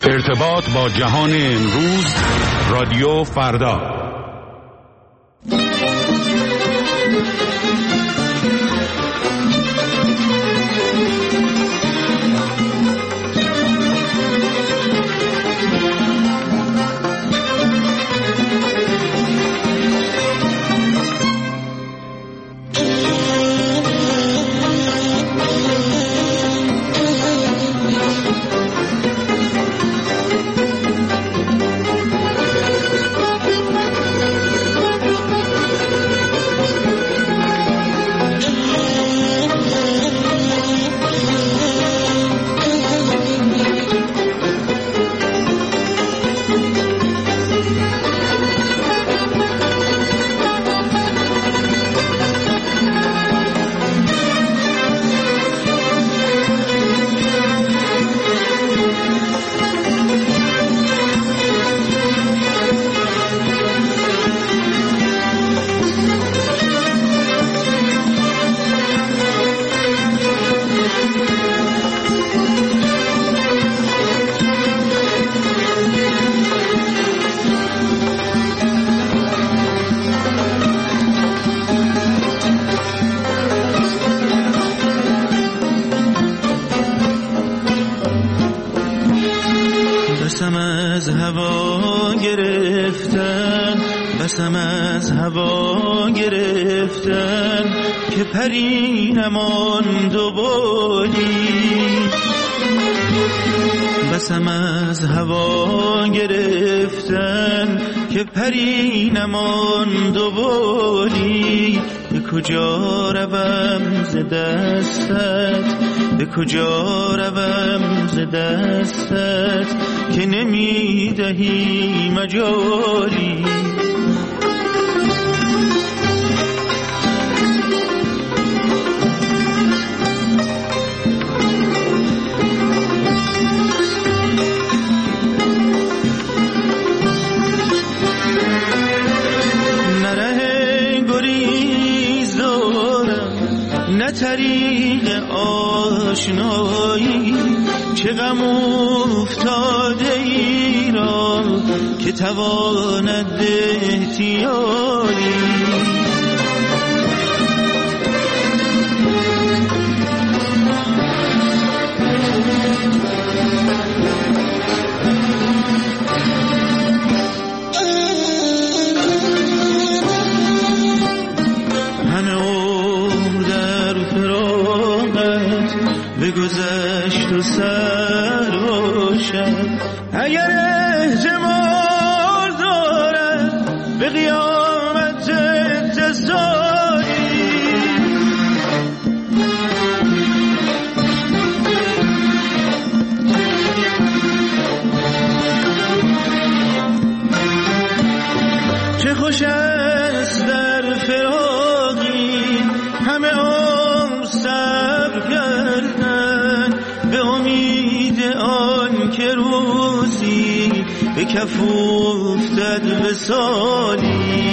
ارتباط با جهان امروز، رادیو فردا. بسم از هوا گرفتن، بسم از هوا گرفتن که پری نماند و بالی. بسم از هوا گرفتن که پری نماند و بالی. به کجا روم ز دستت، به کجا روم ز دستت که نمیدهی مجالی. نه طریق آشنایی، چه غم افتاده ای را که تواند احتیالی. بگذشت و سر و شب، اگر احتمال دارد به قیامت اتصالی. چه خوش است در فراقی همه عمر صبر کردن، به امید آن که روزی به کف افتد وصالی.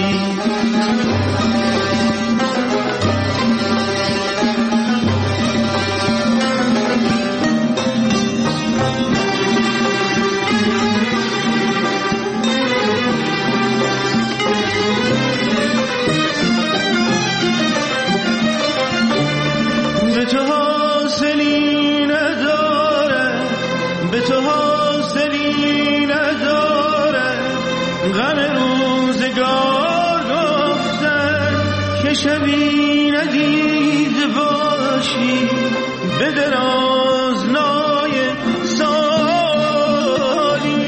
به تو حاصلی ندارد، به تو حاصلی ندارد، غم روزگار گفتن که شبی ندیده باشی به درازنای سالی.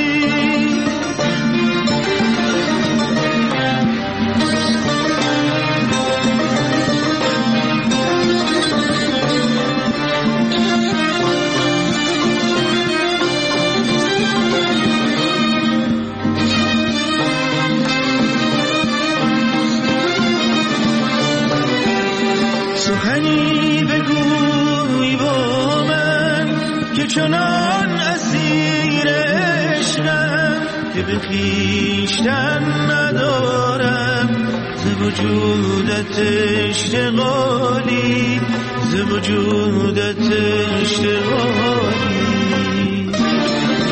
سخنی بگوی با من که چنان اسیر عشقم که به خویشتن ندارم ز وجودت اشتغالی، ز وجودت اشتغالی.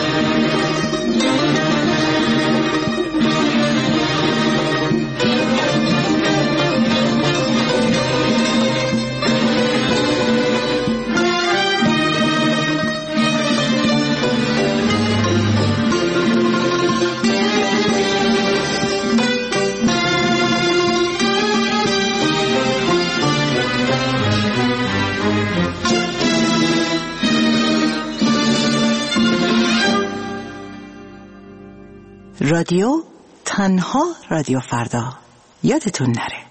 رادیو تنها رادیو فردا، یادتون نره.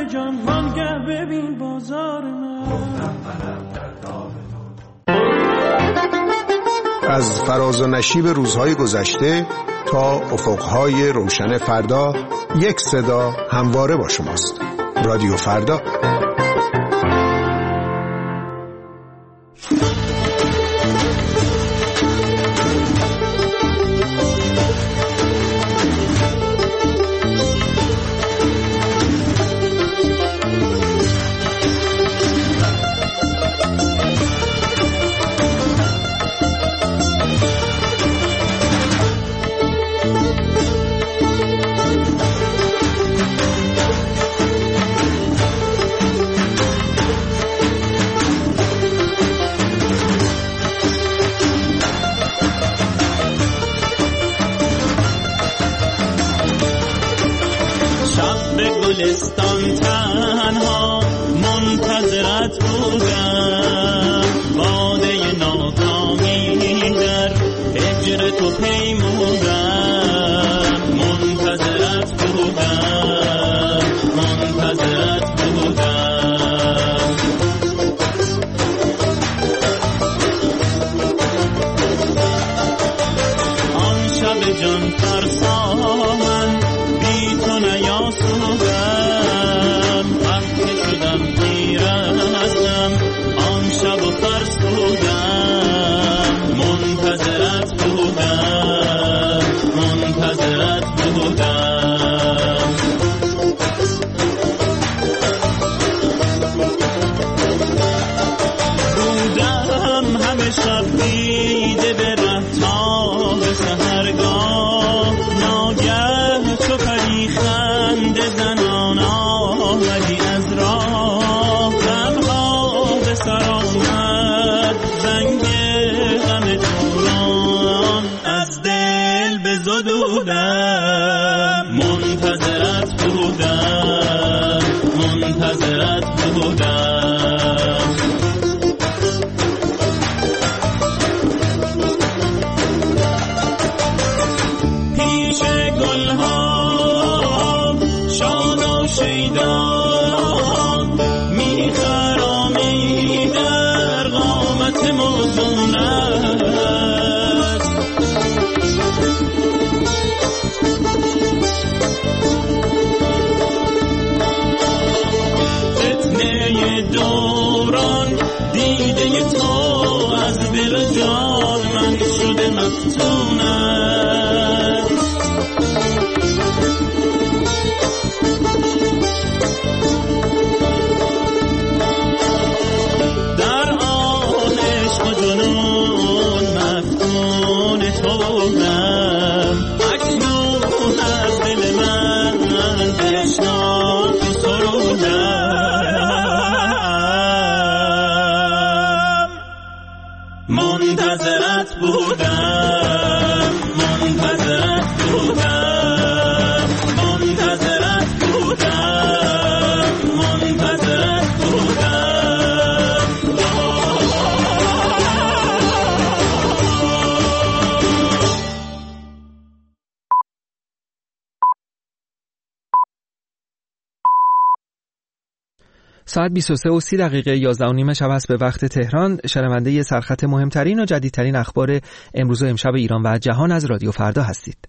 جان وانگه ببین بازار من. از فراز و نشیب روزهای گذشته تا افقهای روشن فردا، یک صدا همواره با شماست. رادیو فردا. گلستان تنها منتظرت بودم، باده ناکامی در هجر تو پیمودم، منتظرت بودم، منتظرت بودم. آن شب جان فرسا من بی تو نیاسودم، وقتی شدم پیر ازم آن شب و فرسودم، منتظرت بودم، منتظرت بودم. بودم همه شب دیده به ره تا به سحرگاه، ناگه چو پری خنده زنان آمدی از راه، غمها به سر آمد زنگ غم دوران از دل بزدودم، منتظرت بودم، منتظرت بودم. پیش گلها شاد و شیدان میخرامی در قامت موزونت، فتنه دوران دیده تو از دل و جان من شده مفتونت. در آن عشق و جنون مفتون تو بودم، اکنون از دل من بشناخت سرودم، منتظرت بودم، منتظرت بودم، منتظرت بودم، منتظرت بودم. ساعت 23:30 11:30 شب است به وقت تهران. شنونده سرخط مهمترین و جدیدترین اخبار امروز و امشب ایران و جهان از رادیو فردا هستید.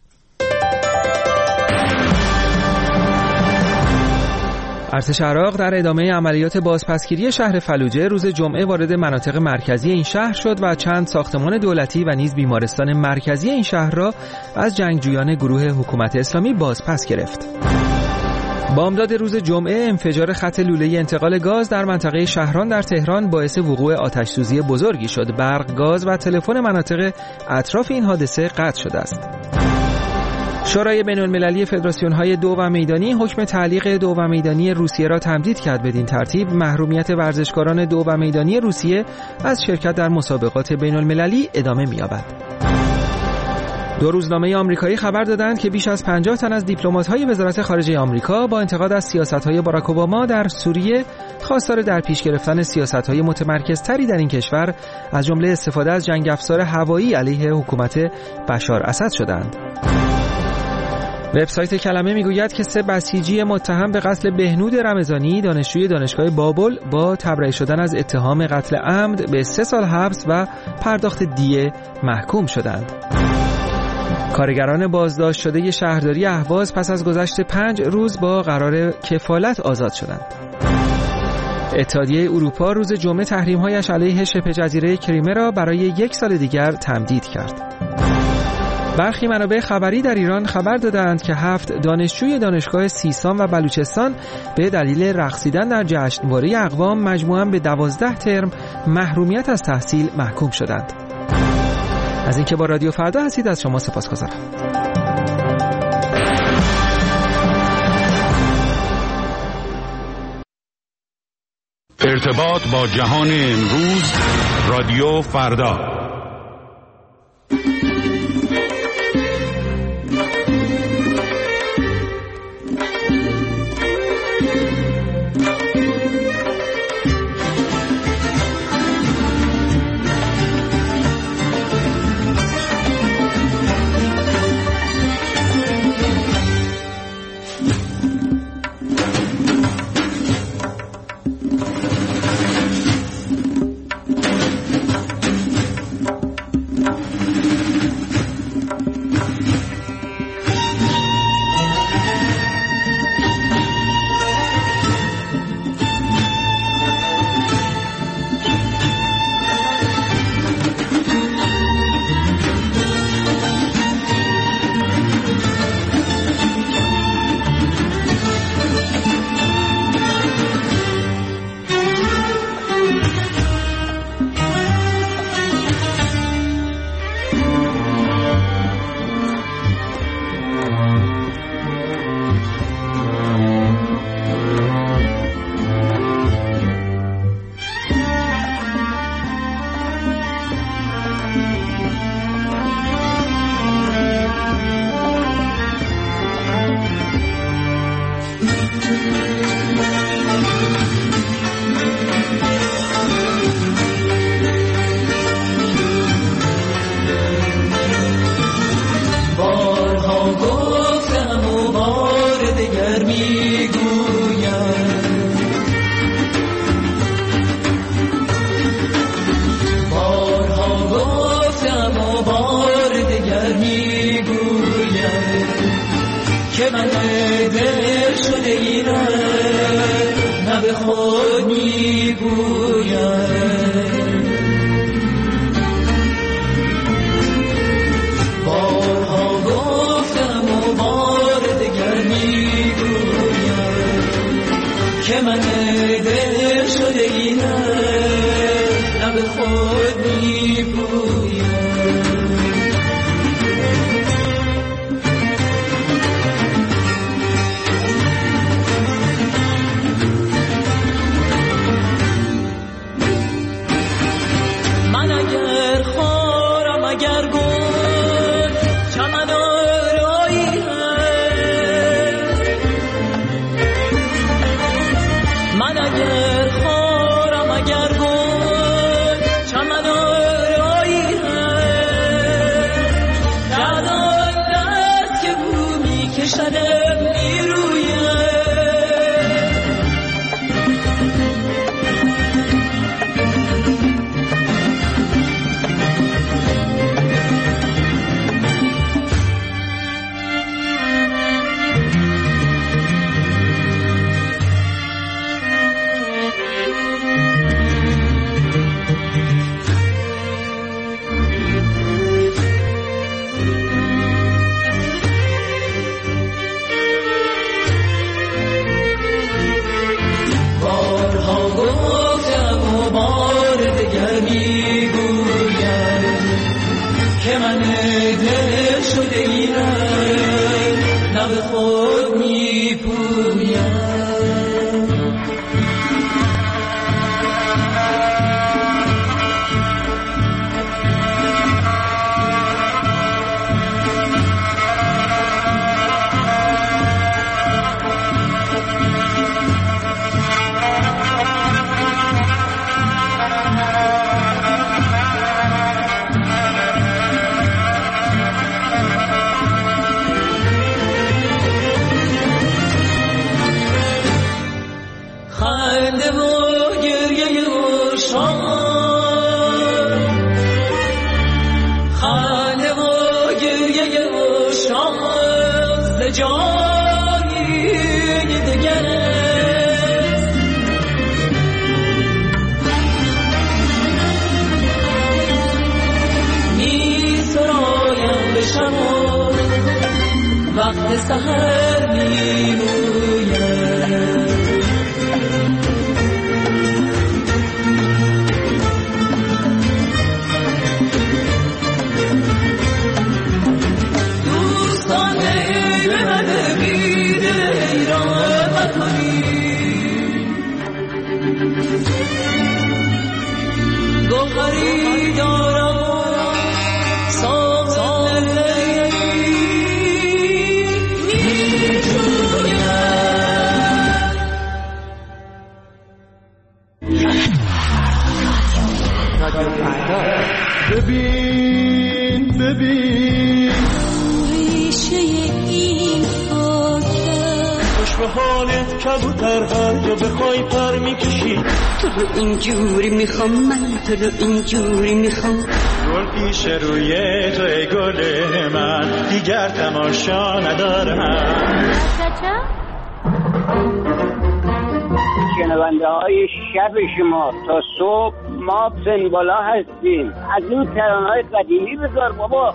ارتش عراق در ادامه عملیات بازپسگیری شهر فلوجه روز جمعه وارد مناطق مرکزی این شهر شد و چند ساختمان دولتی و نیز بیمارستان مرکزی این شهر را از جنگجویان گروه حکومت اسلامی بازپس گرفت. بامداد روز جمعه انفجار خط لوله انتقال گاز در منطقه شهران در تهران باعث وقوع آتش‌سوزی بزرگی شد. برق، گاز و تلفن مناطق اطراف این حادثه قطع شده است. شورای بین‌المللی فدراسیون‌های دو و میدانی حکم تعلیق دو و میدانی روسیه را تمدید کرد. بدین ترتیب محرومیت ورزشکاران دو و میدانی روسیه از شرکت در مسابقات بین‌المللی ادامه می‌یابد. دو روزنامه آمریکایی خبر دادند که بیش از 50 تن از دیپلمات‌های وزارت خارجه آمریکا با انتقاد از سیاست‌های باراک اوباما در سوریه خواستار در پیش گرفتن سیاست‌های متمرکزتری در این کشور از جمله استفاده از جنگ افزار هوایی علیه حکومت بشار اسد شدند. وبسایت کلمه میگوید که 3 بسیجی متهم به قتل بهنود رمضانی دانشجوی دانشگاه بابل با تبرئه شدن از اتهام قتل عمد به 3 سال حبس و پرداخت دیه محکوم شدند. کارگران بازداشت شده شهرداری اهواز پس از گذشت 5 روز با قرار کفالت آزاد شدند. اتحادیه اروپا روز جمعه تحریم‌هایش علیه شبه جزیره کریمه را برای 1 سال دیگر تمدید کرد. برخی منابع خبری در ایران خبر دادند که 7 دانشجوی دانشگاه سیستان و بلوچستان به دلیل رقصیدن در جشنواره اقوام مجموعاً به 12 ترم محرومیت از تحصیل محکوم شدند. از اینکه با رادیو فردا هستید از شما سپاسگزارم. ارتباط با جهان امروز، رادیو فردا. خنده و گریه و شام، خنده و گریه و شام ز جایی دگر می سرایم به شب وقت سحر می روید. گوهری دارم ساغر ببین ببین ریشه این خاکه خوش به حالت کبوتر هر جا بخوای پر میکشی. تو رو اینجوری میخوام، من تو رو اینجوری میخوام. گل پیش روی تو ای گل من، دیگر تماشا ندارم. شنونده های شب شما تا صبح ما سنبالا هستیم. از این ترانه‌های قدیمی بذار بابا.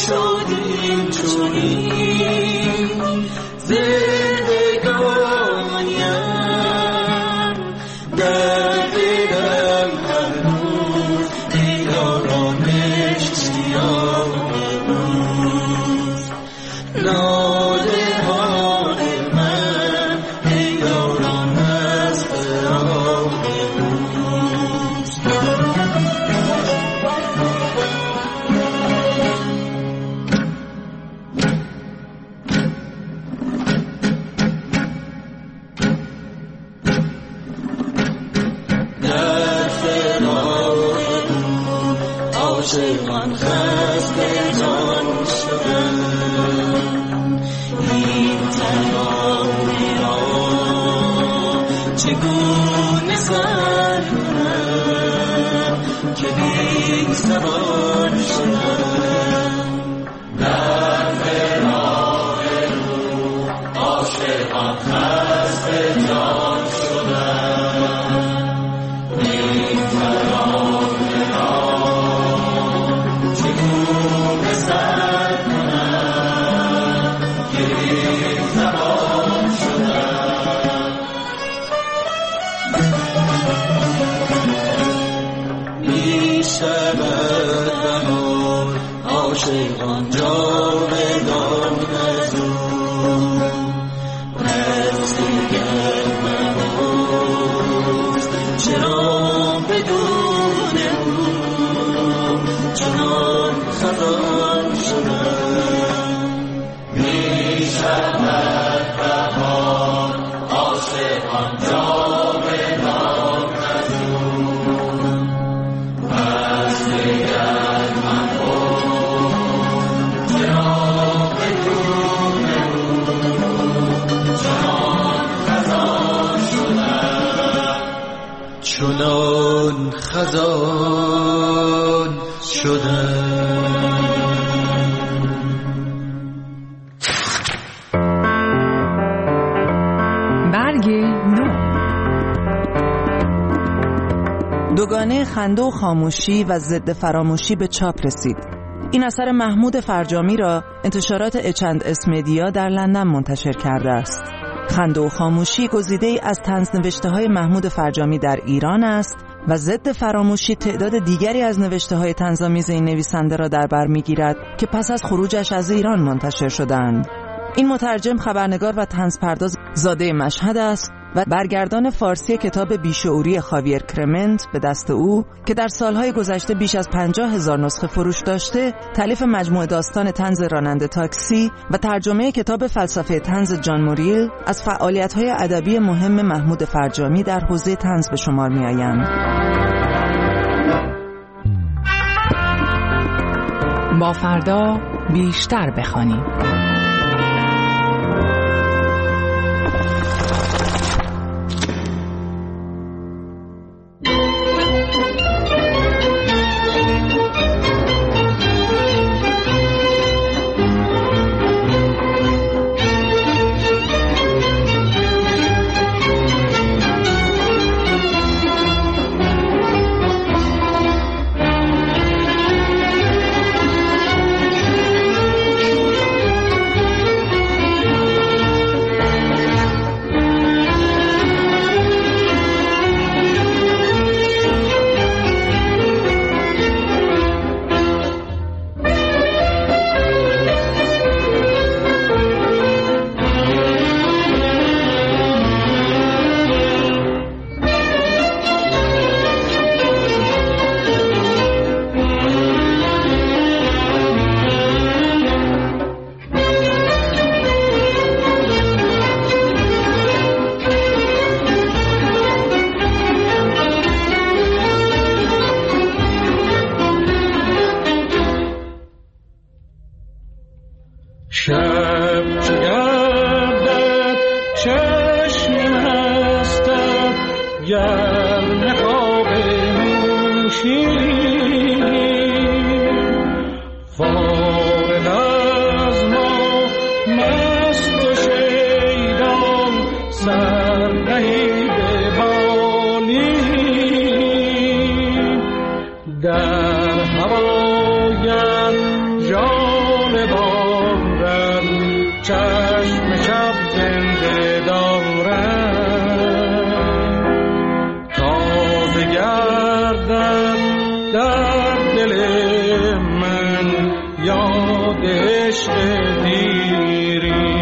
شدیم چونین زندگانیم در دلم هنوز دیداران اشتیاق روز ناله های من دیداران از فراق روز عاشقان خسته جان شدم این ترانه را چگونه سر کنم که بی زبان شدم در فراق رو عاشقان خسته جان شدم این ترانه را چگونه سر کنم که بی زبان شدم می شود بهار عاشقان جاودان از او پس دیگر مباز چرا بدون او چنان خزان شدم می شود بهار عاشقان جاودان از او پس دیگر مباز چرا بدون او چنان خزان شدم چنان خزان شدم. برگ نو. دوگانه خنده و خاموشی و ضد فراموشی به چاپ رسید. این اثر محمود فرجامی را انتشارات اچند اسمدیا در لندن منتشر کرده است. خنده و خاموشی گزیده‌ای از طنزنوشته‌های محمود فرجامی در ایران است و ضد فراموشی تعداد دیگری از نوشته‌های طنزآمیز این نویسنده را در بر می‌گیرد که پس از خروجش از ایران منتشر شدند. این مترجم، خبرنگار و طنزپرداز زاده مشهد است و برگردان فارسی کتاب بیشعوری خاویر کرمنت به دست او که در سالهای گذشته بیش از 50,000 نسخه فروش داشته، تالیف مجموعه داستان طنز راننده تاکسی و ترجمه کتاب فلسفه طنز جان موریل از فعالیت‌های ادبی مهم محمود فرجامی در حوزه طنز به شمار می‌آیند. با فردا بیشتر بخوانیم. شب چه گردد چشم مستم گر نخواب نوشی فارغ از ما مست و شیدان سرنهی به بالی در هوایم جان چشم شب زنده دارم تازه گردد در دل من یاد عشق دیری.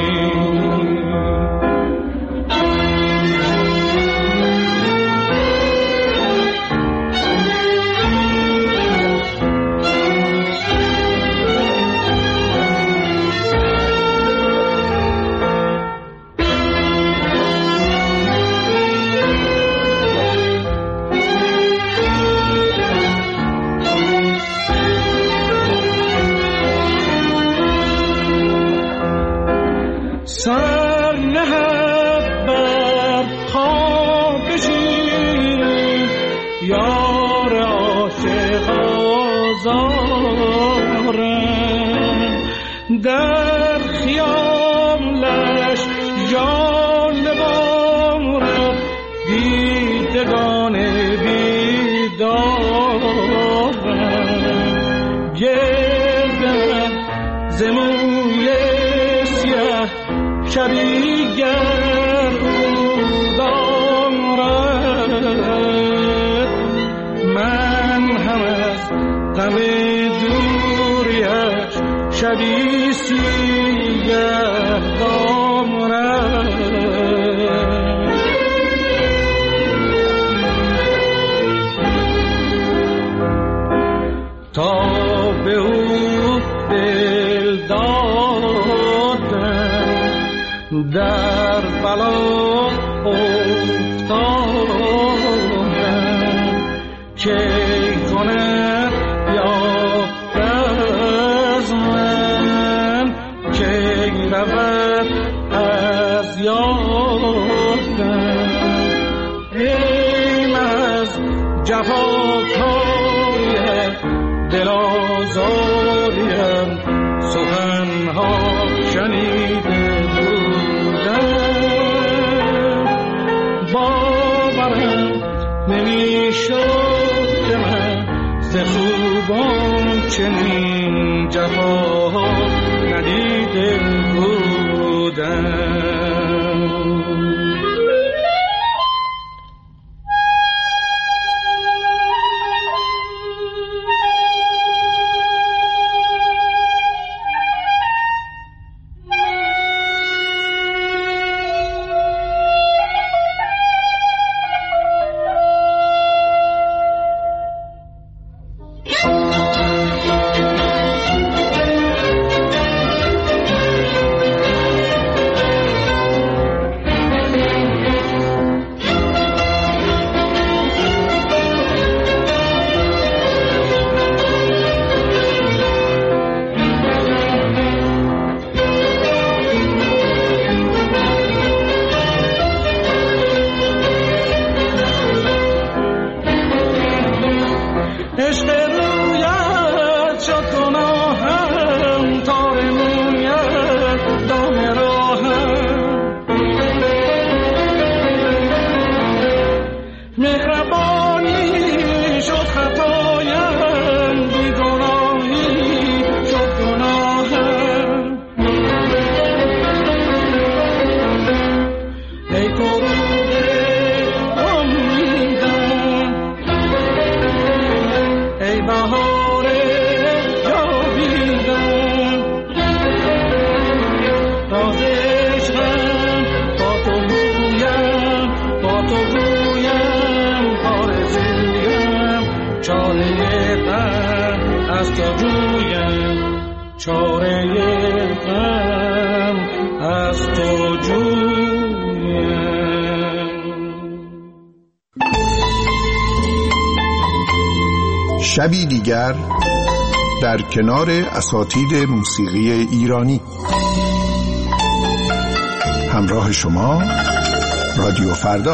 سر نهد بر خاک شیرین یار عاشق آزارم در خیالش جان بارم دیدگان بیدارم گردم زموی سیاه شبی گر دارد من هم از غم دوریش شبی سیاه دارد تا به او دل دادم در بلا افتادم که کند یاد از من که رود از یادم این از جفاکاری دل آزاریم سخنها شنیده نمیشد که من ز خوبان چنین جفا ندیده بودم. شبی دیگر در کنار اساتید موسیقی ایرانی. همراه شما رادیو فردا.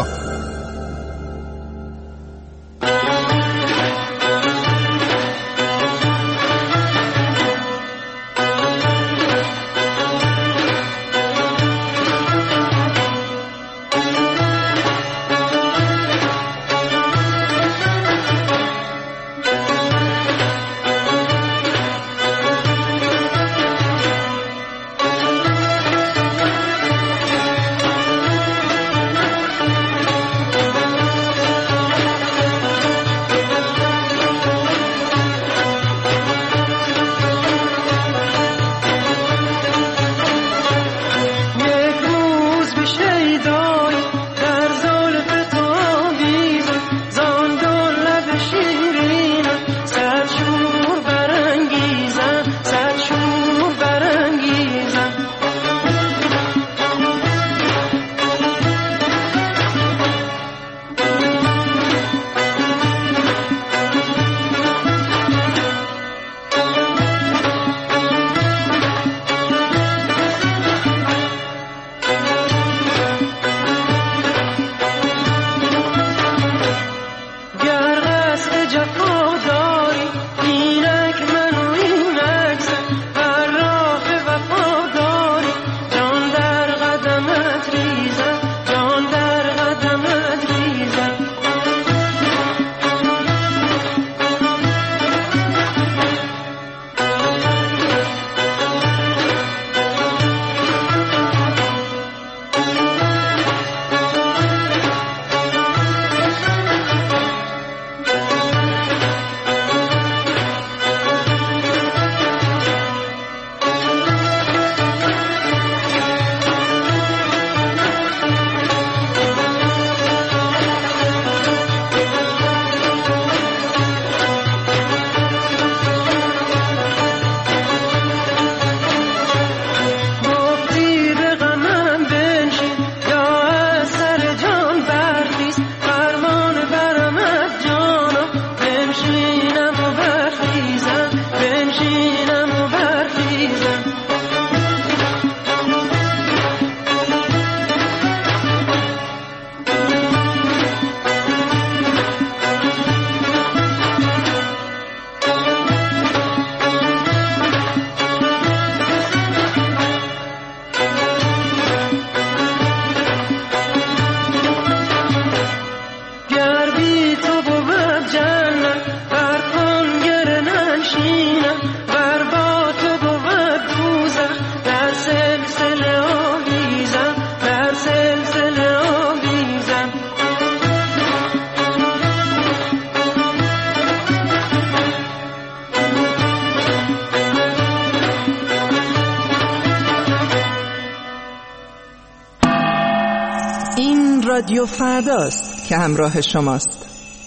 رادیو فرداست که همراه شماست.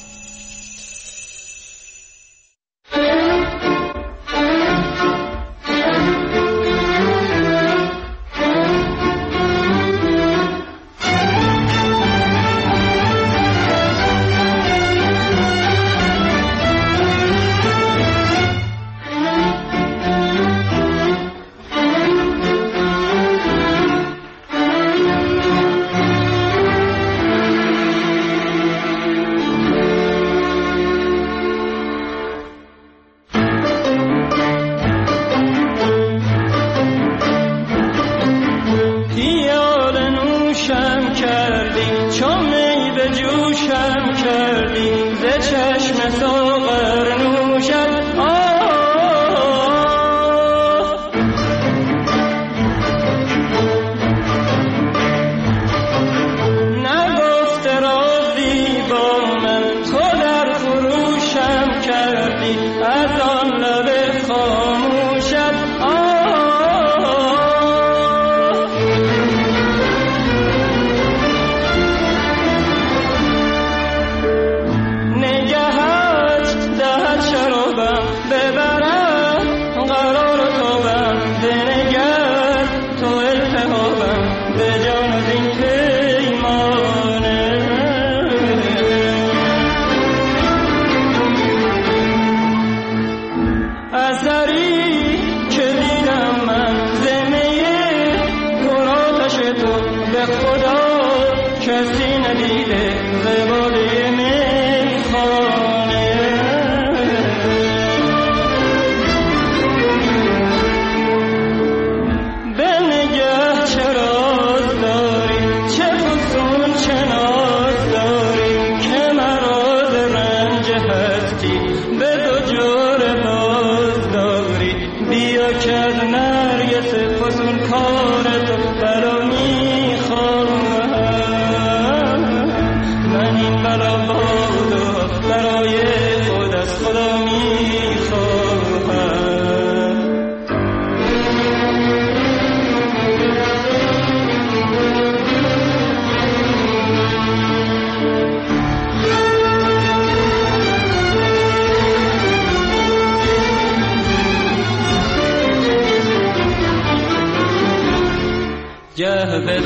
گه به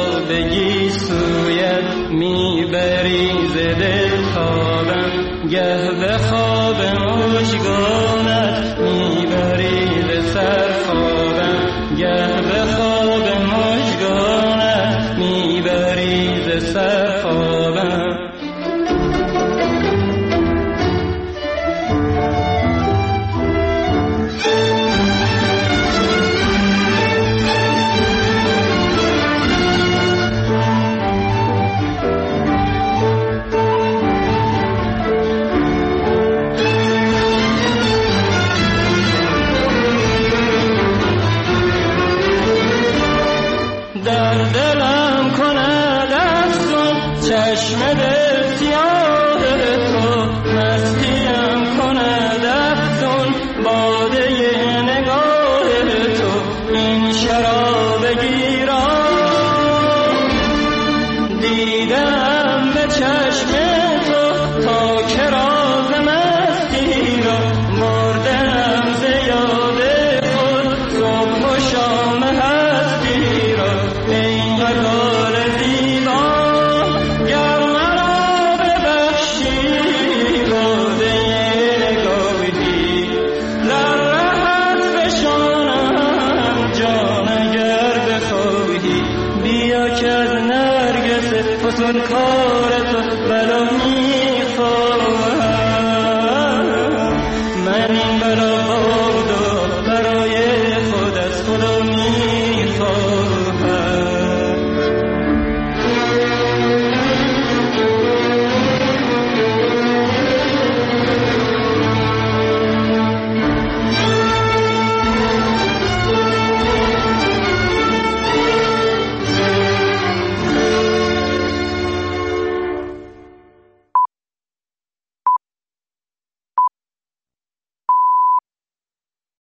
تابگی سویت میبری ز دل خوابم، گه به خواب مژگان